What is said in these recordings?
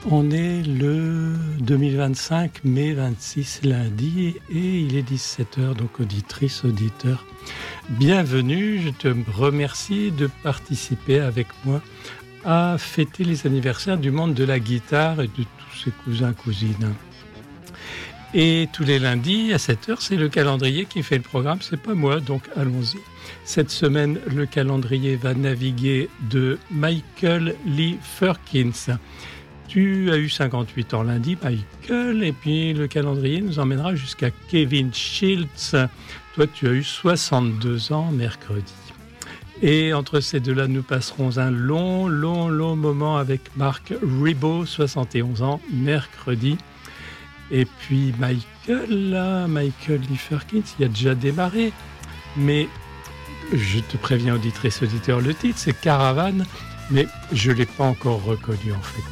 On est le 2025, mai 26, lundi, et il est 17h, donc auditrice, auditeur. Bienvenue, je te remercie de participer avec moi à fêter les anniversaires du monde de la guitare et de tous ses cousins, cousines. Et tous les lundis, à 7h, c'est le calendrier qui fait le programme, c'est pas moi, donc allons-y. Cette semaine, le calendrier va naviguer de Michael Lee Firkins. Tu as eu 58 ans lundi, Michael, et puis le calendrier nous emmènera jusqu'à Kevin Shields. Toi, tu as eu 62 ans mercredi. Et entre ces deux-là, nous passerons un long moment avec Mark Ribot, 71 ans, mercredi. Et puis Michael Lee Firkins, il a déjà démarré, mais je te préviens, auditrice, auditeur, le titre, c'est Caravane, mais je ne l'ai pas encore reconnu en fait.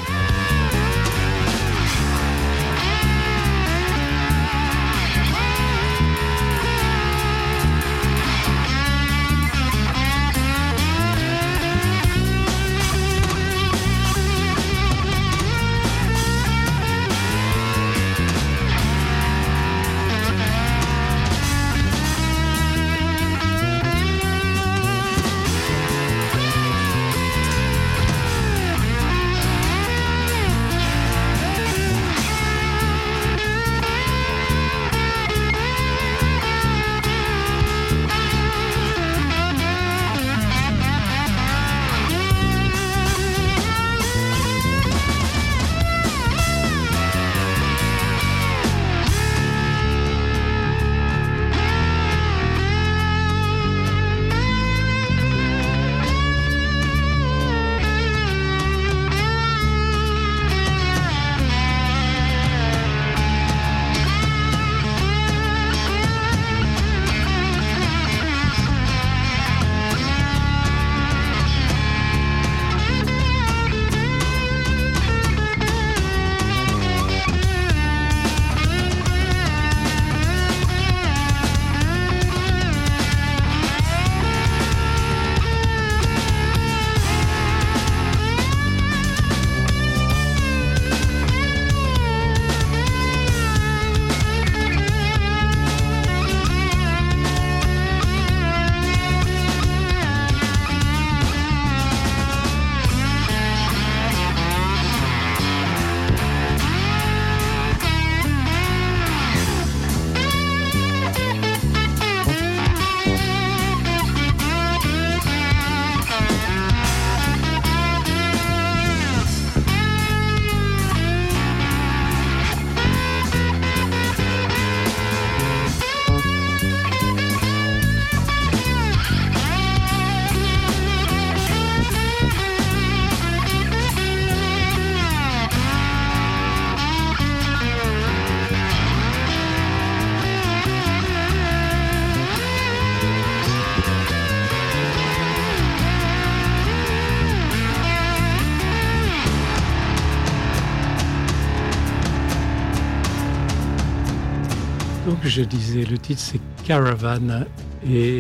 Je disais, le titre c'est Caravan et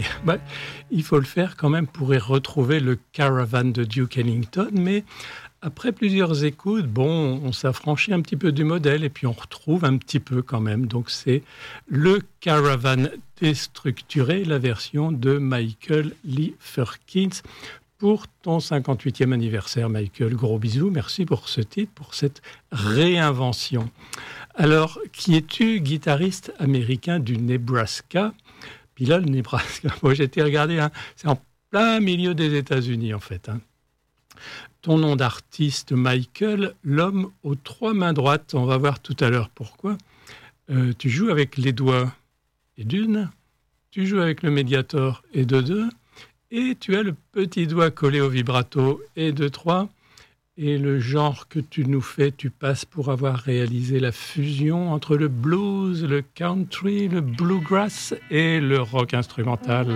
il faut le faire quand même pour y retrouver le Caravan de Duke Ellington, mais après plusieurs écoutes, on s'affranchit un petit peu du modèle et puis on retrouve un petit peu quand même. Donc c'est le Caravan déstructuré, la version de Michael Lee Firkins pour ton 58e anniversaire, Michael. Gros bisous, merci pour ce titre, pour cette réinvention. Alors, qui es-tu, guitariste américain du Nebraska? Puis là, le Nebraska, moi j'ai été regarder, c'est en plein milieu des États-Unis en fait. Ton nom d'artiste, Michael, l'homme aux 3 mains droites, on va voir tout à l'heure pourquoi. Tu joues avec les doigts et d'une, tu joues avec le médiator et de 2, et tu as le petit doigt collé au vibrato et de 3. Et le genre que tu nous fais, tu passes pour avoir réalisé la fusion entre le blues, le country, le bluegrass et le rock instrumental.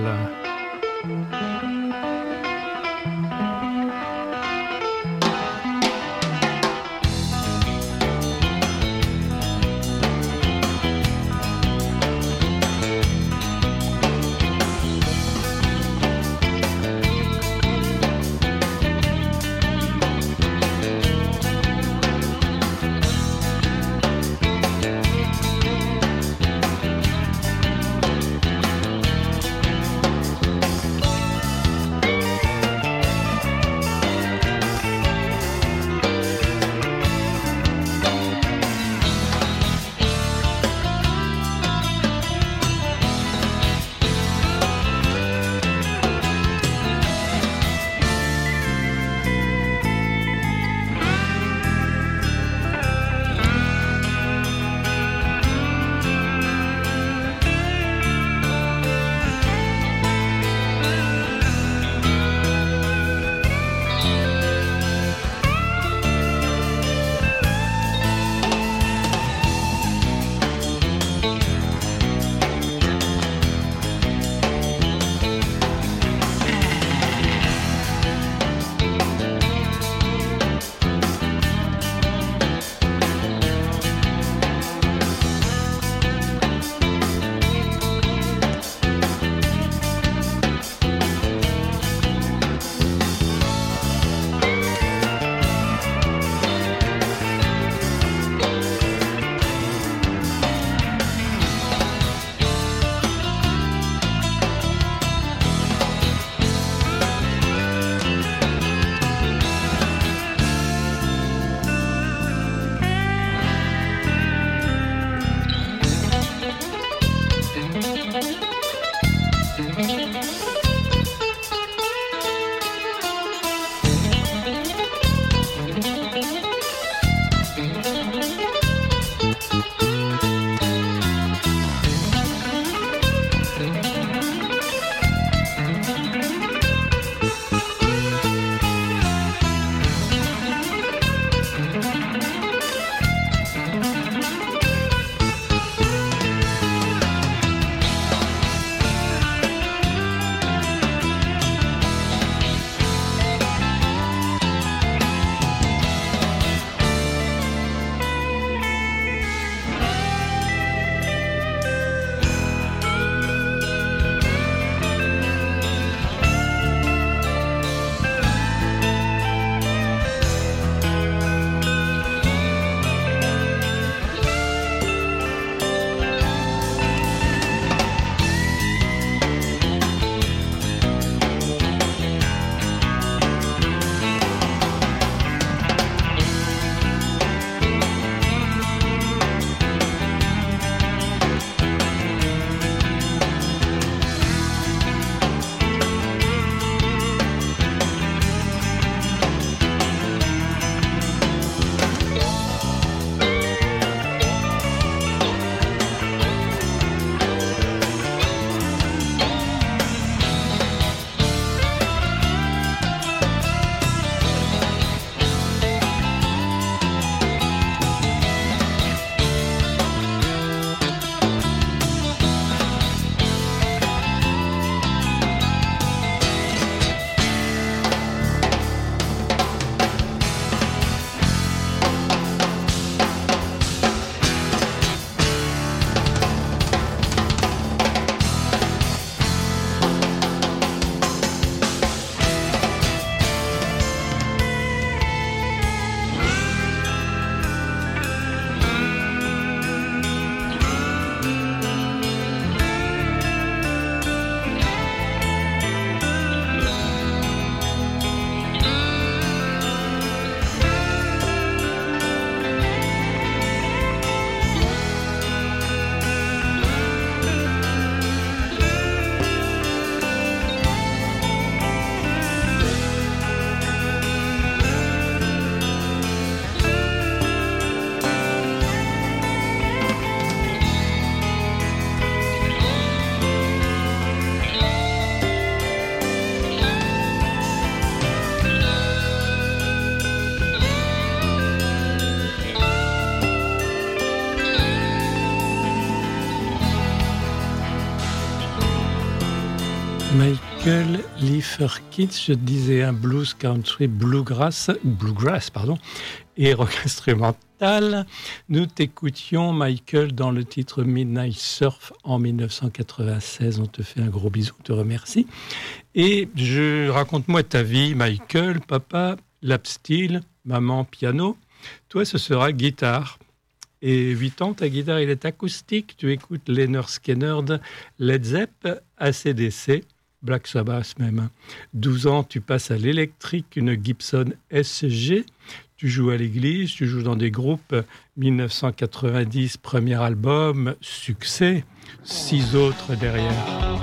Michael Lieferkitz, je disais un blues country bluegrass et rock instrumental. Nous t'écoutions, Michael, dans le titre Midnight Surf en 1996. On te fait un gros bisou, on te remercie. Et raconte-moi ta vie, Michael. Papa, lap steel, maman, piano. Toi, ce sera guitare. Et 8 ans, ta guitare, elle est acoustique. Tu écoutes Lynyrd Skynyrd, Led Zepp, AC/DC, Black Sabbath même. 12 ans, tu passes à l'électrique, une Gibson SG. Tu joues à l'église, tu joues dans des groupes. 1990, premier album, succès. 6 autres derrière.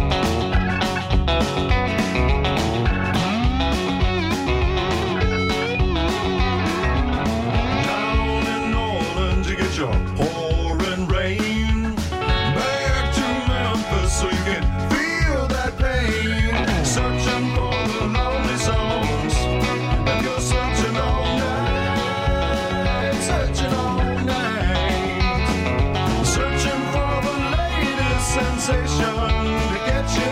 Pouring rain back to Memphis so you can feel that pain. Searching for the lonely songs, and you're searching all night, searching all night, searching for the latest sensation to get you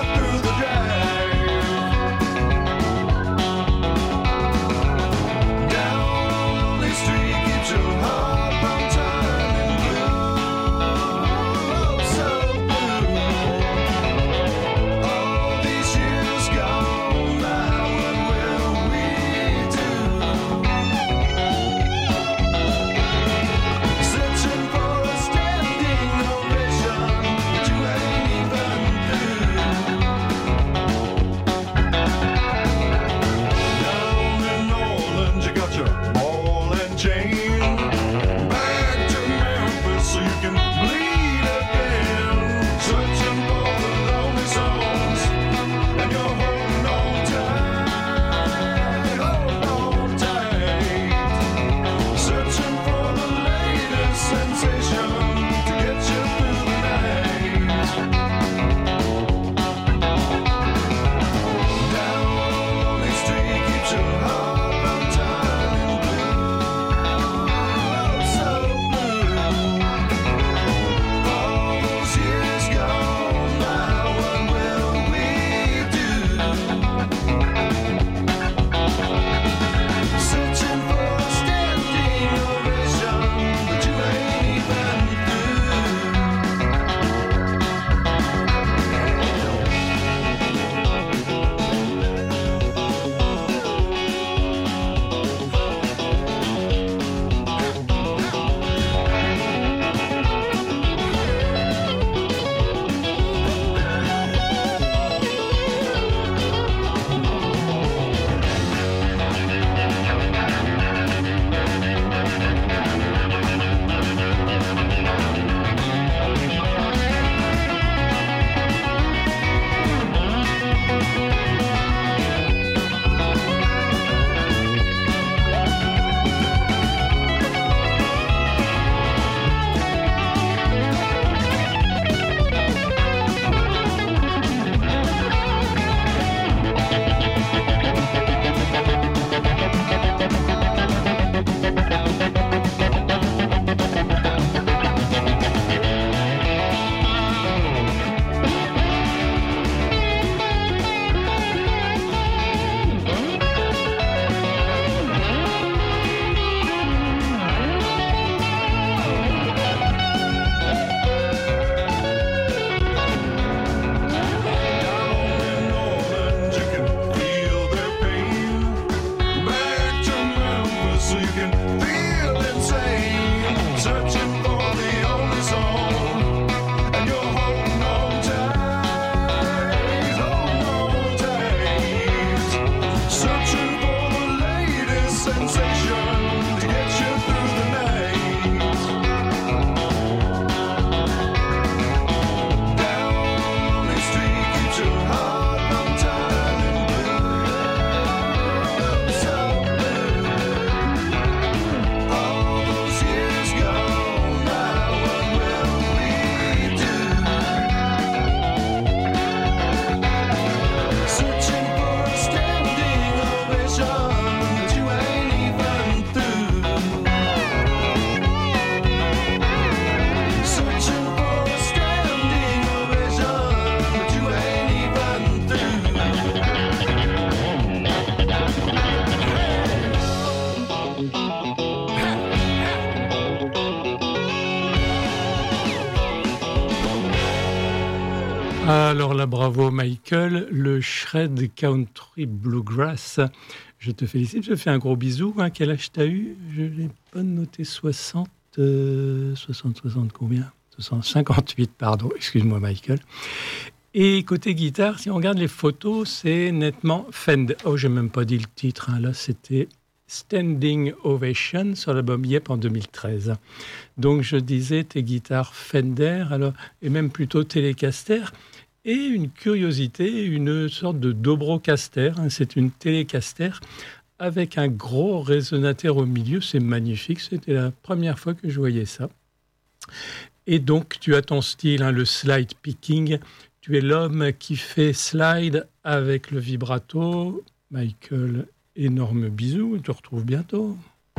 là, bravo Michael. Le shred country bluegrass. Je te félicite, je fais un gros bisou. Hein. Quel âge t'as eu? Je l'ai pas noté 60 combien 58, pardon. Excuse-moi Michael. Et côté guitare, si on regarde les photos, c'est nettement Fender. Oh, j'ai même pas dit le titre. Hein. Là, c'était Standing Ovation sur l'album Yep en 2013. Donc, je disais tes guitares Fender, alors, et même plutôt Telecaster. Et une curiosité, une sorte de Dobrocaster. Hein. C'est une Telecaster avec un gros résonateur au milieu. C'est magnifique. C'était la première fois que je voyais ça. Et donc, tu as ton style, hein, le slide picking. Tu es l'homme qui fait slide avec le vibrato. Michael, énorme bisou. On te retrouve bientôt.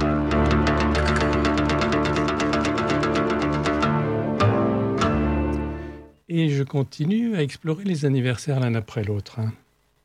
Et je continue à explorer les anniversaires l'un après l'autre. Hein.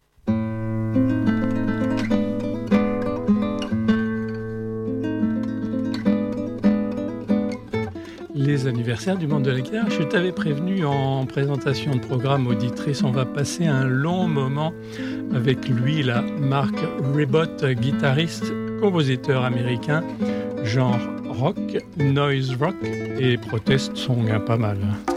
Les anniversaires du monde de la guitare. Je t'avais prévenu en présentation de programme auditrice, on va passer un long moment avec lui, là, Mark Ribot, guitariste, compositeur américain, genre rock, noise rock et protest song, hein, pas mal.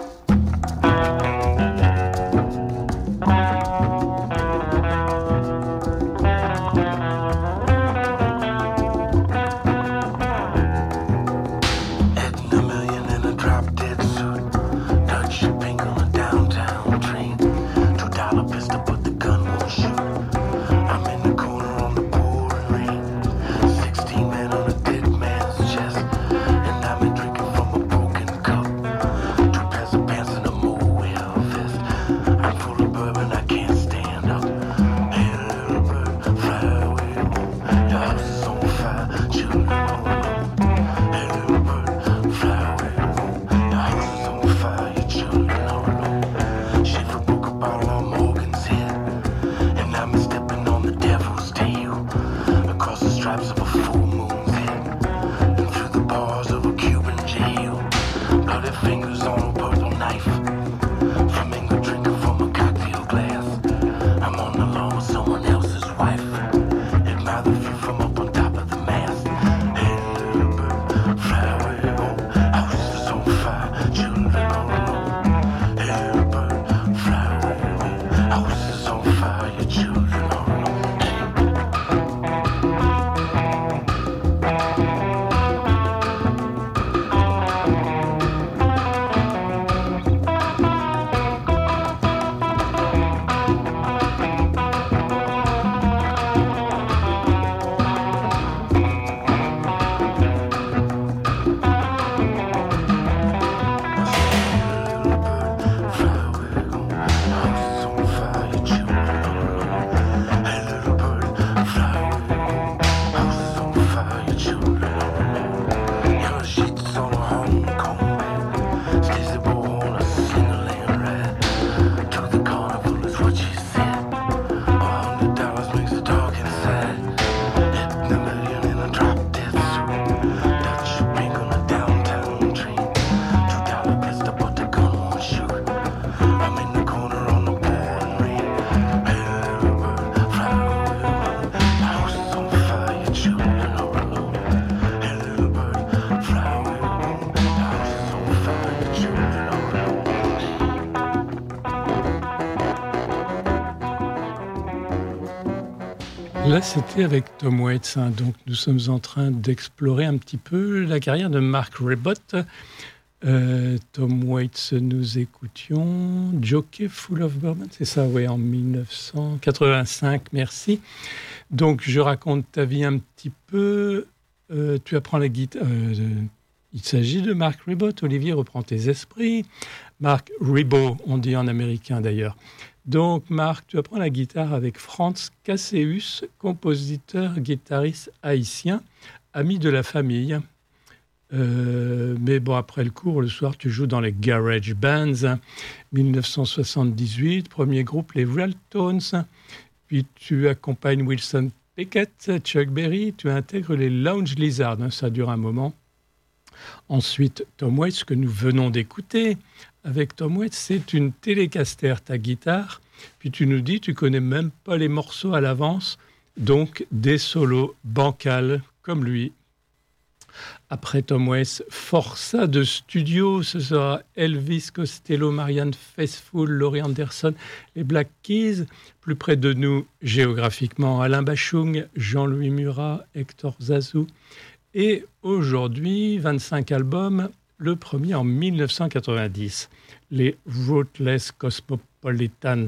Là, c'était avec Tom Waits. Hein. Donc, nous sommes en train d'explorer un petit peu la carrière de Mark Ribot. Tom Waits, nous écoutions Jockey Full of Bourbon, c'est ça, oui, en 1985, merci. Donc, je raconte ta vie un petit peu. Tu apprends la guitare. Il s'agit de Mark Ribot. Olivier, reprend tes esprits. Mark Ribot, on dit en américain d'ailleurs. Donc, Marc, tu apprends la guitare avec Franz Casseus, compositeur, guitariste haïtien, ami de la famille. Mais bon, après le cours, le soir, tu joues dans les garage bands. 1978, premier groupe, les Railtones. Puis tu accompagnes Wilson Pickett, Chuck Berry. Tu intègres les Lounge Lizards. Ça dure un moment. Ensuite, Tom Waits, que nous venons d'écouter, avec Tom Waits, c'est une Telecaster, ta guitare. Puis tu nous dis, tu connais même pas les morceaux à l'avance, donc des solos bancals comme lui. Après Tom Waits, forçat de studio, ce sera Elvis Costello, Marianne Faithfull, Laurie Anderson, les Black Keys. Plus près de nous, géographiquement, Alain Bachung, Jean-Louis Murat, Hector Zazou. Et aujourd'hui, 25 albums, le premier en 1990, les Ruthless Cosmopolitans.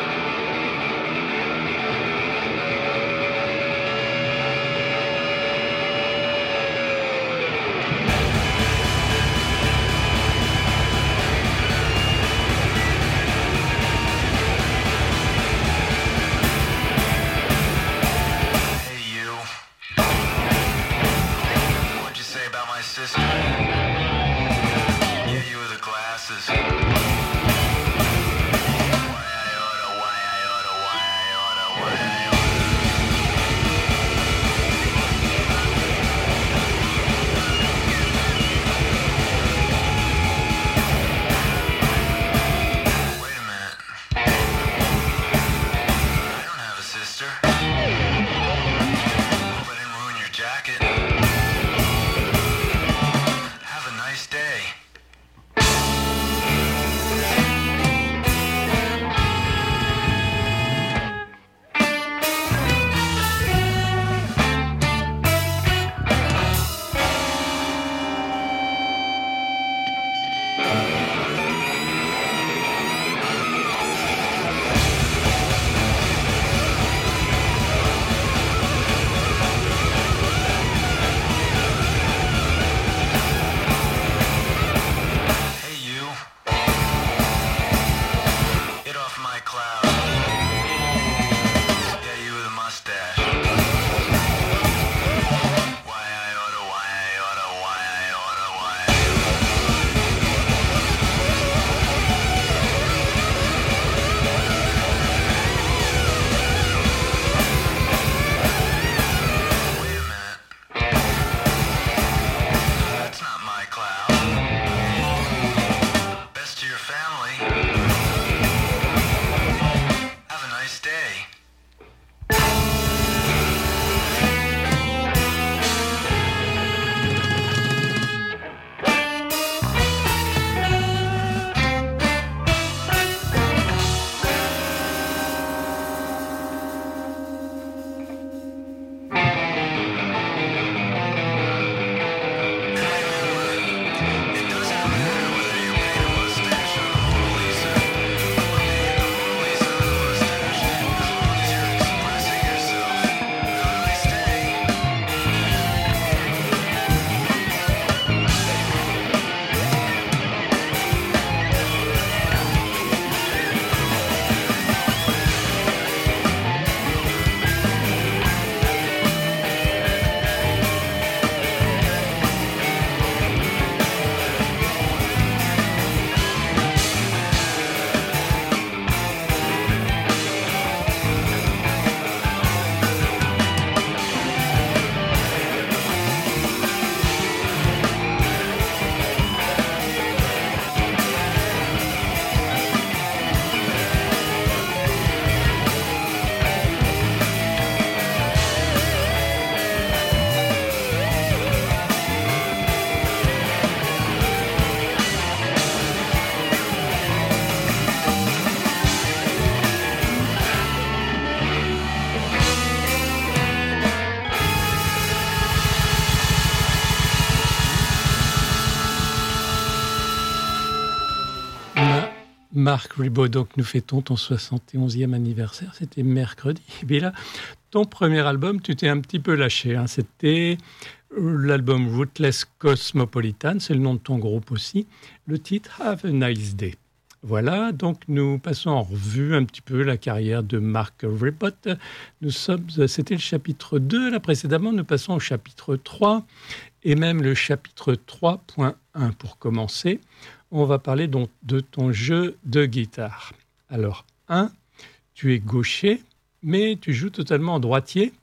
Marc Ribot, donc nous fêtons ton 71e anniversaire, c'était mercredi. Et puis là, ton premier album, tu t'es un petit peu lâché, hein. C'était l'album Ruthless Cosmopolitan, c'est le nom de ton groupe aussi. Le titre Have a Nice Day. Voilà, donc nous passons en revue un petit peu la carrière de Marc Ribot. C'était le chapitre 2, là précédemment, nous passons au chapitre 3 et même le chapitre 3.1 pour commencer. On va parler donc de ton jeu de guitare. Alors, 1, tu es gaucher, mais tu joues totalement en droitier.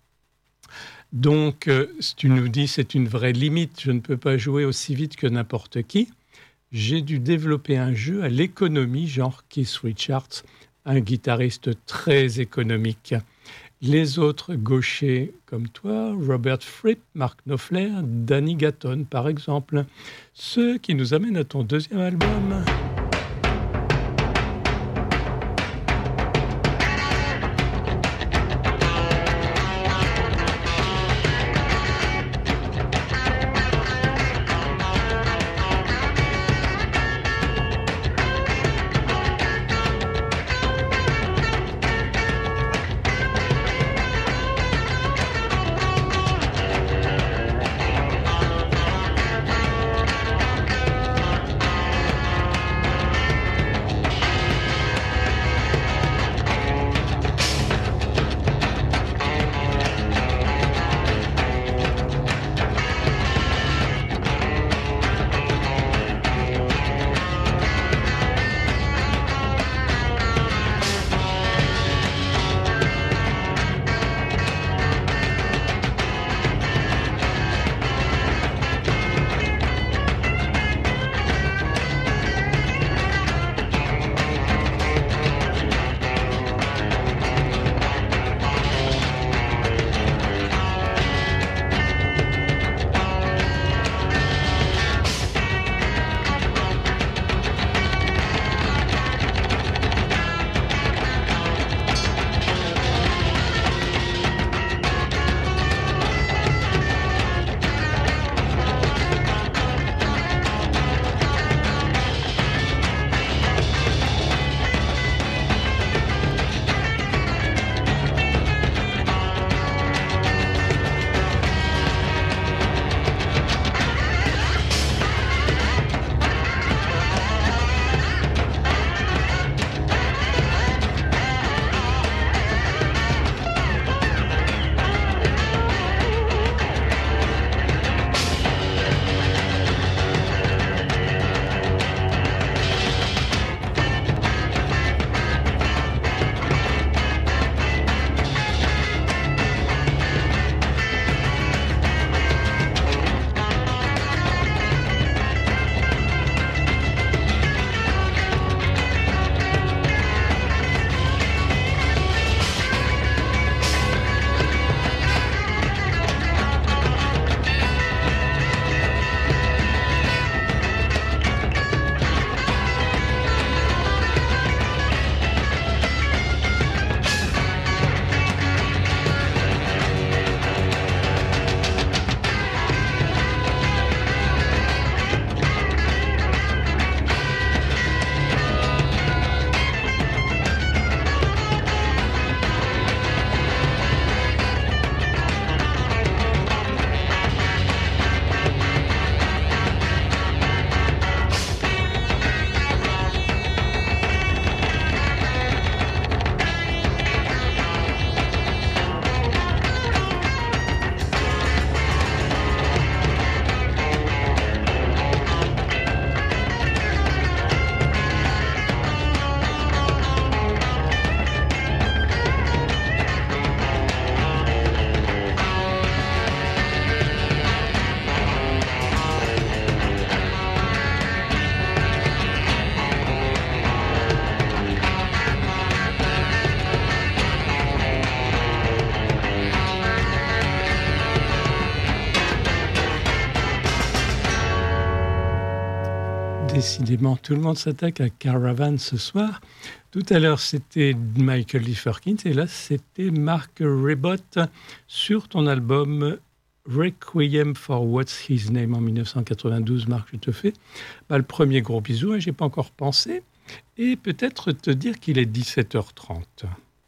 Donc, si tu nous dis c'est une vraie limite, je ne peux pas jouer aussi vite que n'importe qui. j'ai dû développer un jeu à l'économie, genre Keith Richards, un guitariste très économique. Les autres gauchers comme toi, Robert Fripp, Mark Knopfler, Danny Gatton par exemple. Ce qui nous amène à ton deuxième album. Décidément, tout le monde s'attaque à Caravan ce soir. Tout à l'heure, c'était Michael Lee Firkins et là, c'était Mark Ribot sur ton album Requiem for What's His Name en 1992. Marc, je te fais le premier gros bisou, j'ai pas encore pensé, et peut-être te dire qu'il est 17h30.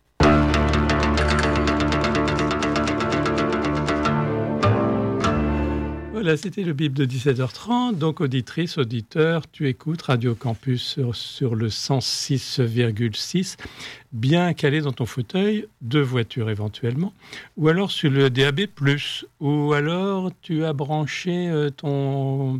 Voilà, c'était le bip de 17h30. Donc, auditrice, auditeur, tu écoutes Radio Campus sur le 106,6, bien calé dans ton fauteuil, de voiture éventuellement, ou alors sur le DAB+, ou alors tu as branché ton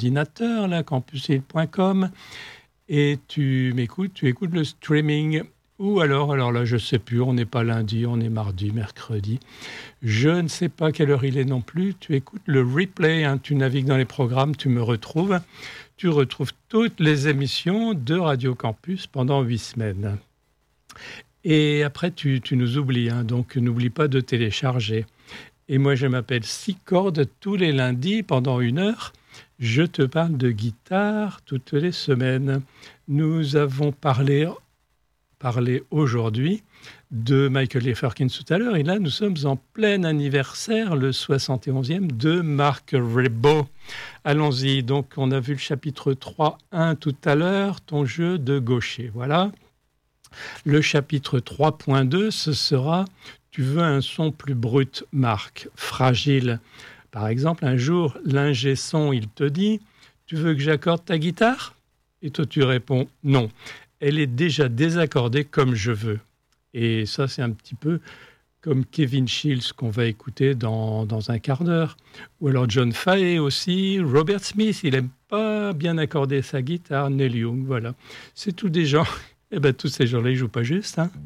ordinateur, là, campusile.com, et tu écoutes le streaming. Ou alors là, je ne sais plus, on n'est pas lundi, on est mardi, mercredi. Je ne sais pas quelle heure il est non plus. Tu écoutes le replay, hein, tu navigues dans les programmes, tu me retrouves. Tu retrouves toutes les émissions de Radio Campus pendant 8 semaines. Et après, tu nous oublies, hein, donc n'oublie pas de télécharger. Et moi, je m'appelle Six Cordes tous les lundis pendant 1 heure. Je te parle de guitare toutes les semaines. Nous avons parlé aujourd'hui de Michael Leferkins tout à l'heure. Et là, nous sommes en plein anniversaire, le 71e de Mark Ribot. Allons-y. Donc, on a vu le chapitre 3.1 tout à l'heure, ton jeu de gaucher. Voilà. Le chapitre 3.2, ce sera « Tu veux un son plus brut, Marc, fragile ». Par exemple, un jour, l'ingé son, il te dit « Tu veux que j'accorde ta guitare ?» Et toi, tu réponds « Non, elle est déjà désaccordée comme je veux. » Et ça, c'est un petit peu comme Kevin Shields qu'on va écouter dans un quart d'heure. Ou alors John Fahey aussi, Robert Smith, il n'aime pas bien accorder sa guitare, Neil Young, voilà. C'est tous des gens... Eh bien, tous ces gens-là, ils ne jouent pas juste, hein.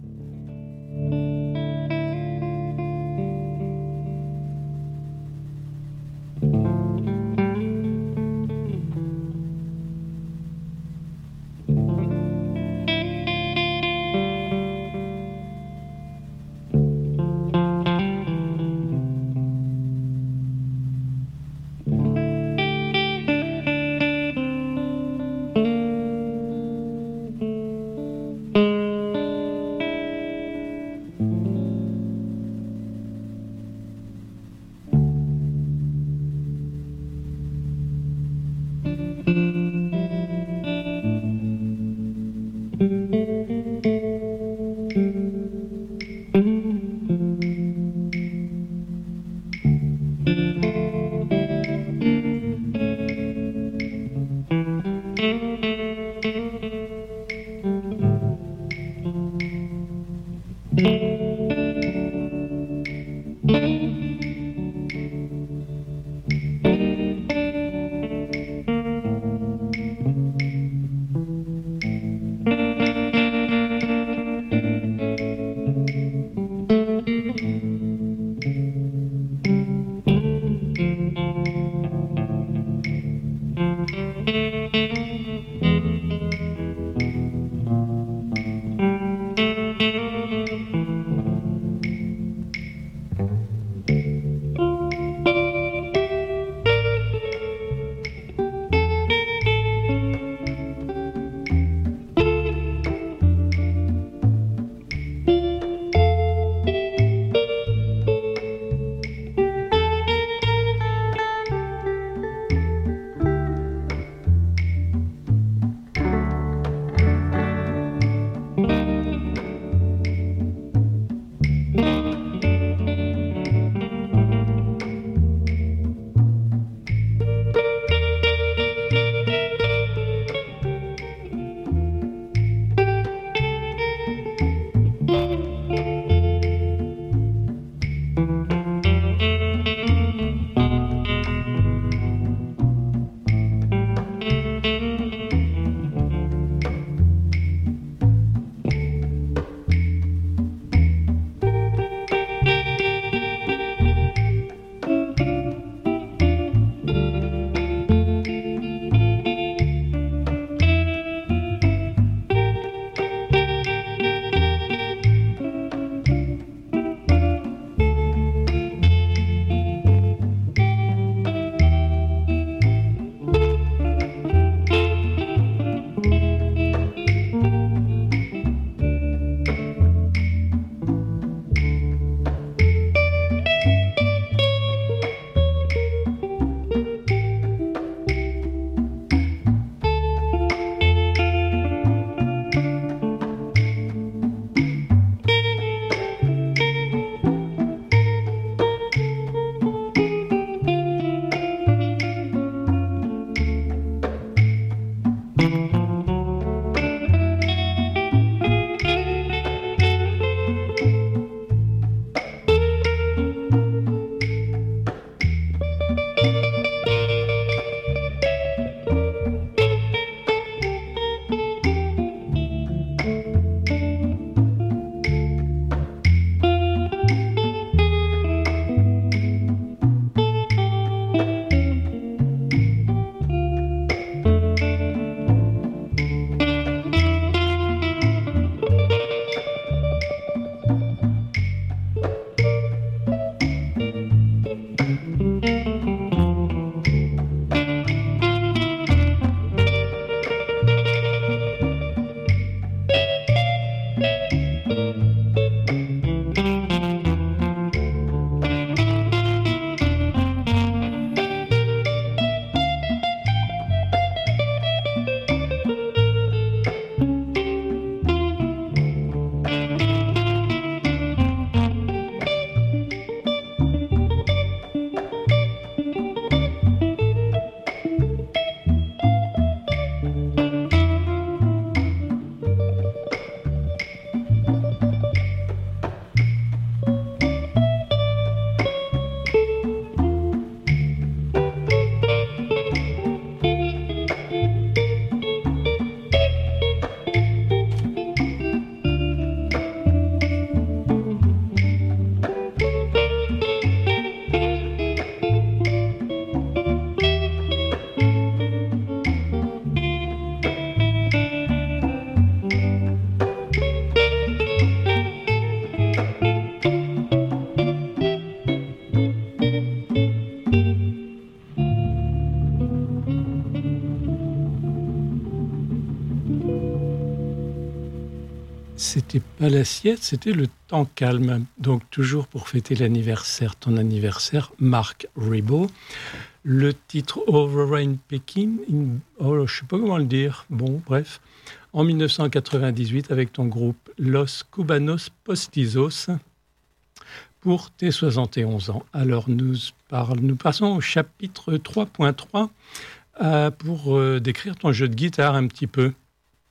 c'était pas l'assiette, c'était le temps calme. Donc toujours pour fêter l'anniversaire, ton anniversaire, Marc Ribot. Le titre Over in Peking, je sais pas comment le dire, bon bref, en 1998 avec ton groupe Los Cubanos Postizos pour tes 71 ans. Alors nous passons au chapitre 3.3 pour décrire ton jeu de guitare un petit peu. Pardon ?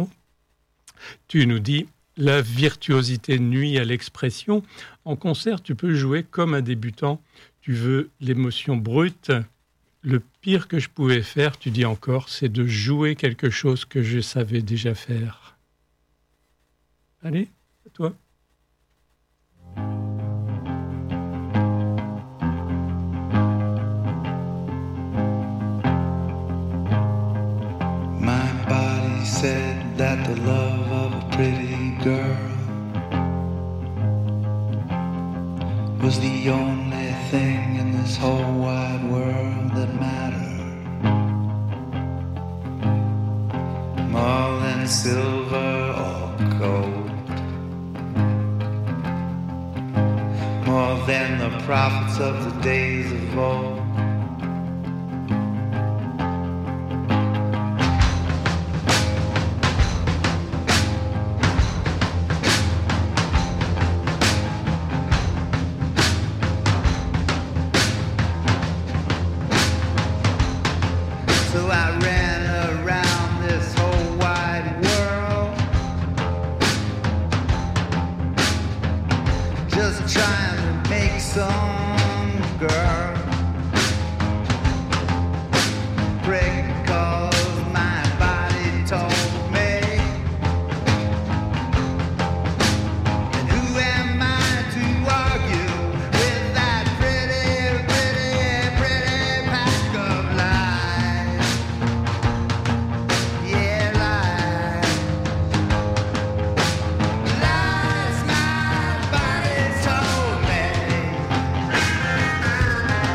Tu nous dis, la virtuosité nuit à l'expression. En concert, tu peux jouer comme un débutant. Tu veux l'émotion brute. Le pire que je pouvais faire, tu dis encore, c'est de jouer quelque chose que je savais déjà faire. Allez, à toi. My body said that the love of a pretty girl was the only thing in this whole wide world that mattered. More than silver or gold, more than the prophets of the days of old. So I ran around this whole wide world, just trying to make some girl break, 'cause my body told me. And who am I to argue with that pretty, pretty, pretty pack of lies? Yeah, lies. Lies my body told me.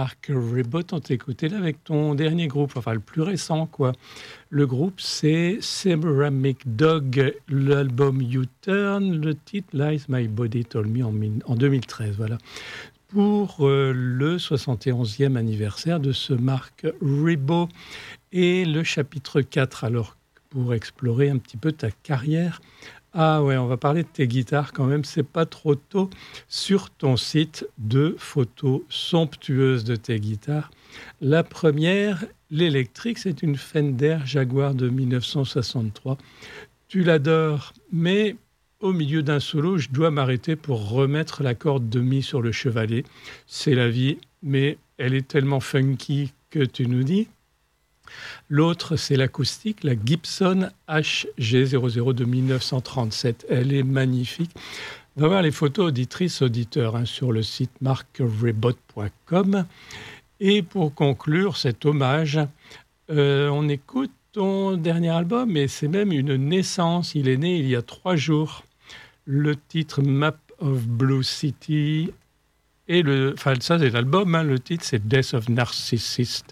Mark Ribot, on t'écoutait là avec ton dernier groupe, enfin le plus récent quoi. Le groupe c'est Ceramic Dog, l'album U-Turn, le titre Lies My Body Told Me en 2013, voilà. Pour le 71e anniversaire de ce Mark Ribot et le chapitre 4, alors pour explorer un petit peu ta carrière. Ah ouais, on va parler de tes guitares quand même, c'est pas trop tôt. Sur ton site, 2 photos somptueuses de tes guitares. La première, l'électrique, c'est une Fender Jaguar de 1963. Tu l'adores, mais au milieu d'un solo, je dois m'arrêter pour remettre la corde de mi sur le chevalet. C'est la vie, mais elle est tellement funky que tu nous dis. L'autre, c'est l'acoustique, la Gibson HG00 de 1937. Elle est magnifique. On va voir les photos auditrices, auditeurs sur le site markribot.com. Et pour conclure cet hommage, on écoute ton dernier album et c'est même une naissance. Il est né il y a 3 jours. Le titre Map of Blue City. Et ça, c'est l'album. Le titre, c'est Death of Narcissist.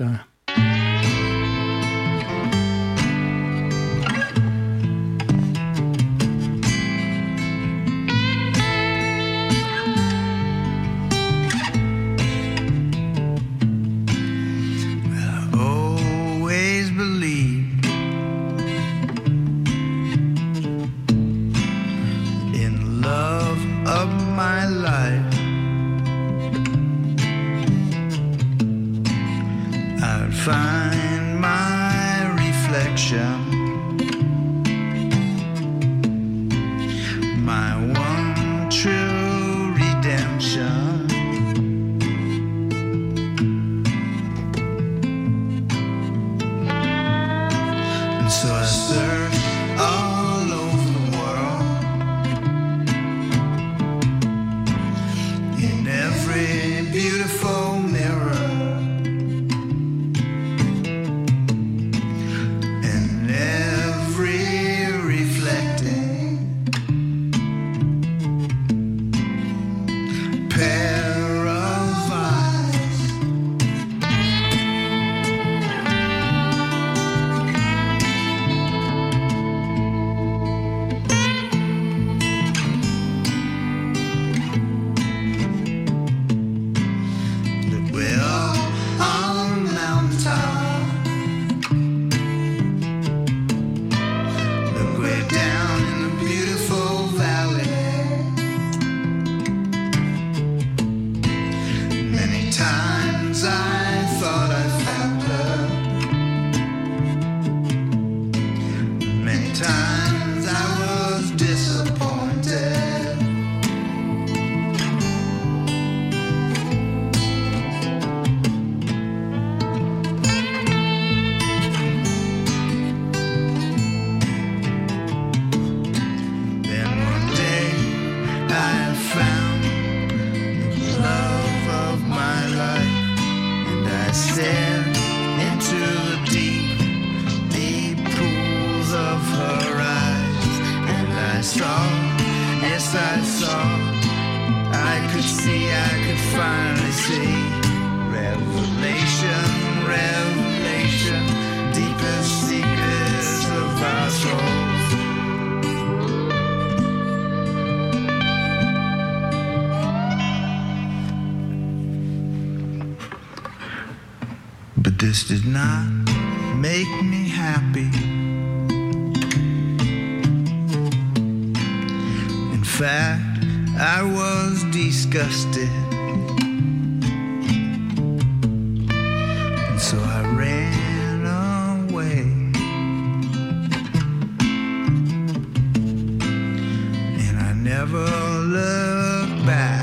Find my reflection, my one true redemption. And so I search all over the world, in every beautiful mirror. But this did not make me happy. In fact, I was disgusted. And so I ran away. And I never looked back.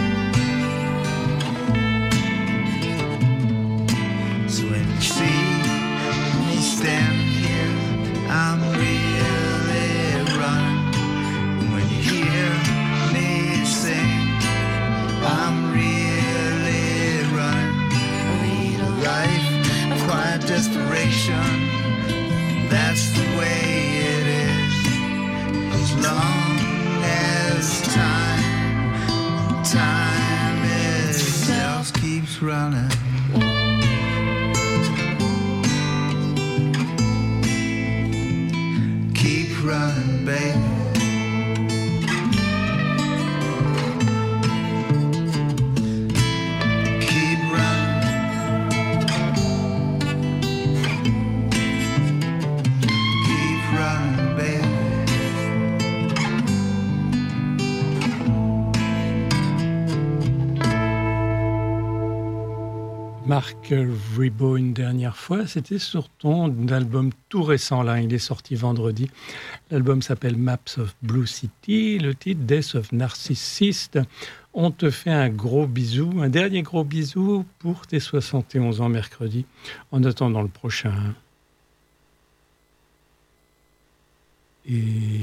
So when you see That's the way it is. As long as time itself keeps running. Keep running, baby. Mark Ribot une dernière fois, c'était sur ton album tout récent, là, il est sorti vendredi. L'album s'appelle Maps of Blue City, le titre Death of Narcissist. On te fait un gros bisou, un dernier gros bisou pour tes 71 ans mercredi, en attendant le prochain. Et...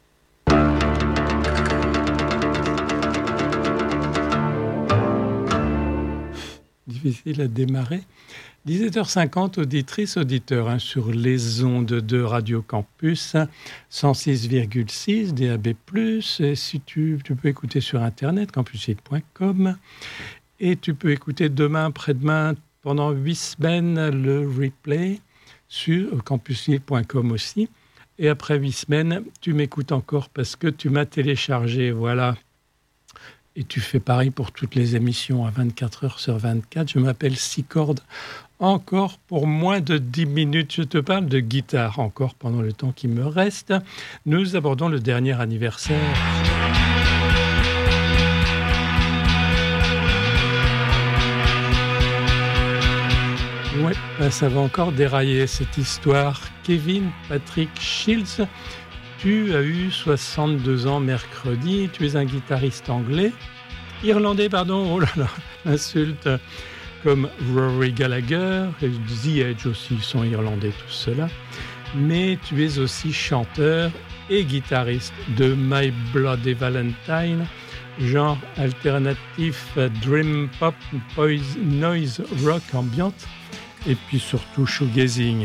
difficile à démarrer. 17h50, auditrices, auditeurs, sur les ondes de Radio Campus, 106,6 DAB+. Et si tu peux écouter sur Internet, campussite.com. Et tu peux écouter demain, après-demain, pendant 8 semaines, le replay sur campussite.com aussi. Et après 8 semaines, tu m'écoutes encore parce que tu m'as téléchargé, voilà. Et tu fais pareil pour toutes les émissions à 24 heures sur 24. Je m'appelle Six-Cordes. Encore pour moins de 10 minutes, je te parle de guitare encore pendant le temps qui me reste. Nous abordons le dernier anniversaire. Ouais, ça va encore dérailler cette histoire. Kevin Patrick Shields, tu as eu 62 ans mercredi, tu es un guitariste irlandais, pardon, oh là là, insulte, comme Rory Gallagher, et The Edge aussi sont irlandais, tout cela. Mais tu es aussi chanteur et guitariste de My Bloody Valentine, genre alternatif, dream pop, noise rock ambiante, et puis surtout shoegazing.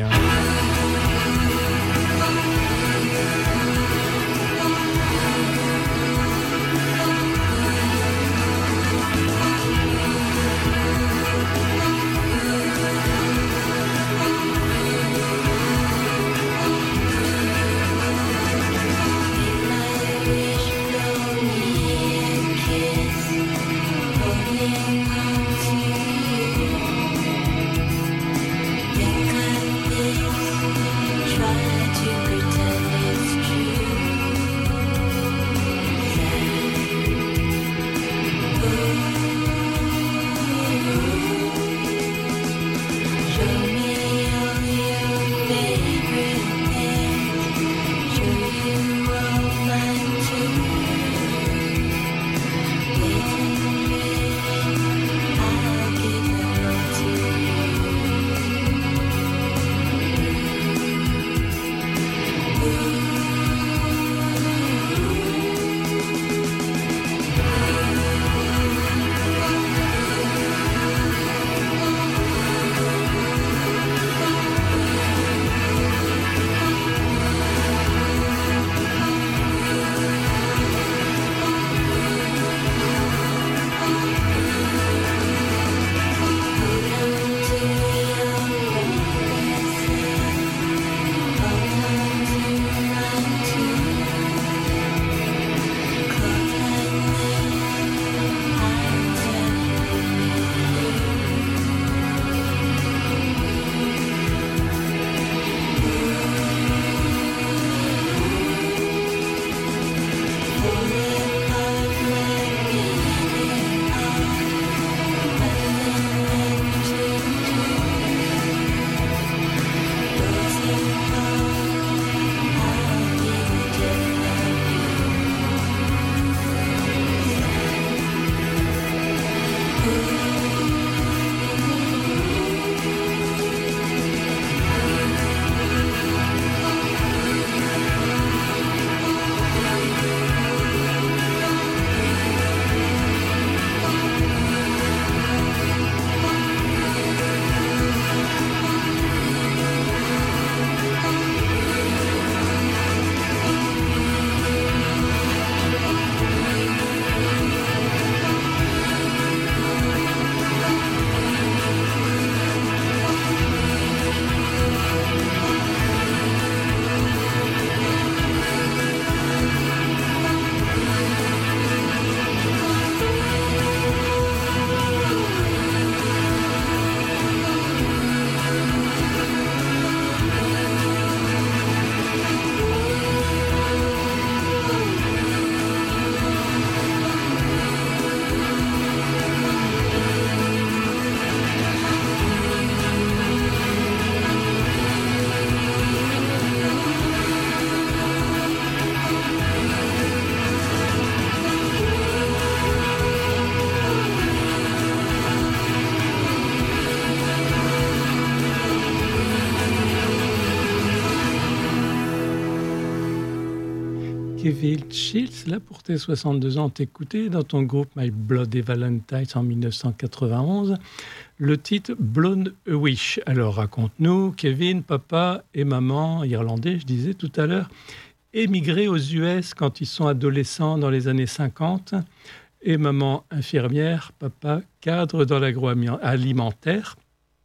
Kevin Shields, là pour tes 62 ans, t'écoutais dans ton groupe My Bloody Valentine en 1991 le titre Blown a Wish. Alors raconte-nous, Kevin, papa et maman, irlandais, je disais tout à l'heure, émigrés aux US quand ils sont adolescents dans les années 50, et maman infirmière, papa cadre dans l'agroalimentaire.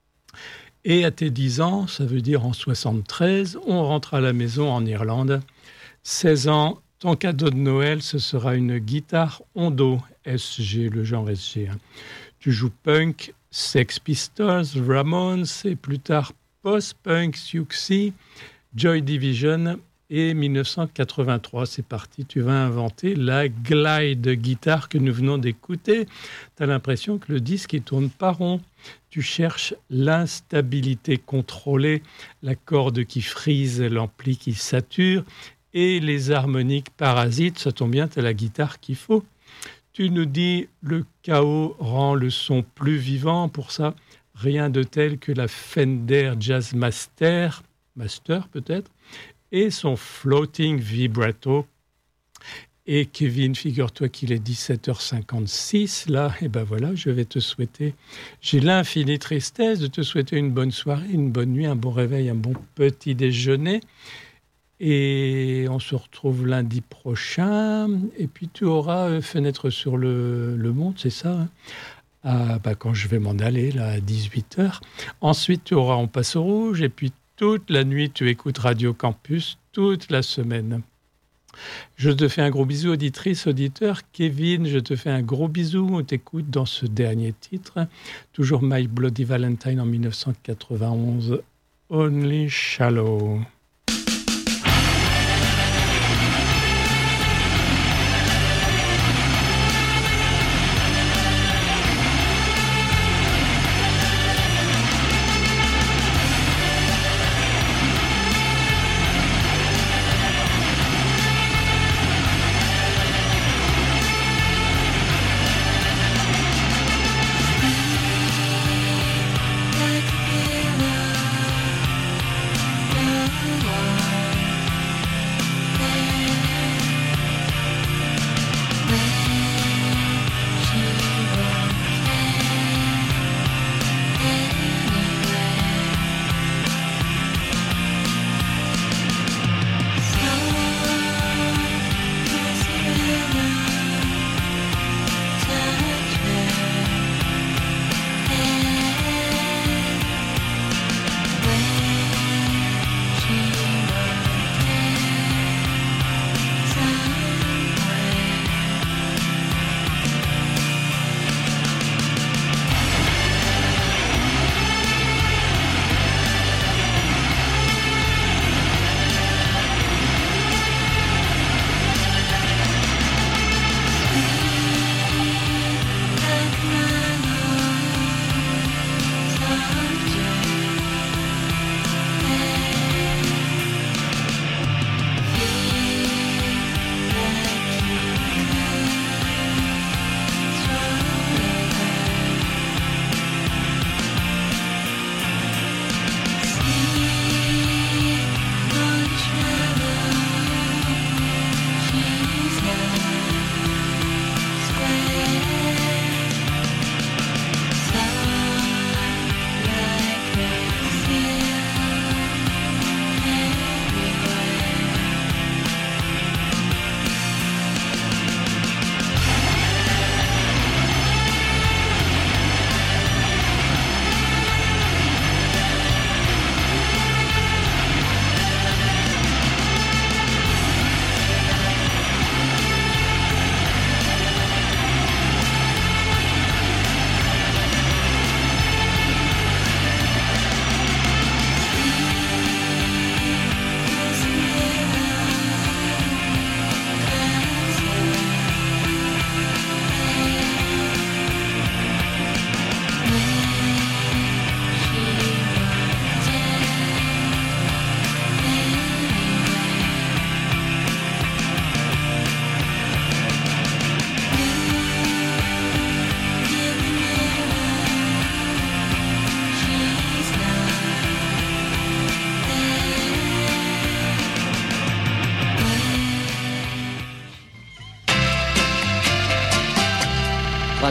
Et à tes 10 ans, ça veut dire en 73, on rentre à la maison en Irlande. 16 ans, ton cadeau de Noël, ce sera une guitare Hondo, SG, le genre SG. Tu joues punk, Sex Pistols, Ramones, et plus tard post-punk, Siouxsie, Joy Division. Et 1983, c'est parti, tu vas inventer la glide guitare que nous venons d'écouter. Tu as l'impression que le disque ne tourne pas rond. Tu cherches l'instabilité contrôlée, la corde qui frise, l'ampli qui sature et les harmoniques parasites. Ça tombe bien, tu as la guitare qu'il faut. Tu nous dis le chaos rend le son plus vivant. Pour ça, rien de tel que la Fender Jazz Master peut-être, et son floating vibrato. Et Kevin, figure-toi qu'il est 17h56, là, et ben voilà, je vais te souhaiter, j'ai l'infinie tristesse de te souhaiter une bonne soirée, une bonne nuit, un bon réveil, un bon petit déjeuner. Et on se retrouve lundi prochain, et puis tu auras Fenêtre sur le monde, c'est ça, hein, quand je vais m'en aller, là, à 18h. Ensuite, tu auras On passe au rouge, et puis toute la nuit, tu écoutes Radio Campus, toute la semaine. Je te fais un gros bisou, auditrice, auditeur. Kevin, je te fais un gros bisou. On t'écoute dans ce dernier titre. Toujours My Bloody Valentine en 1991. Only Shallow. Like a hero.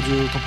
Radio Campus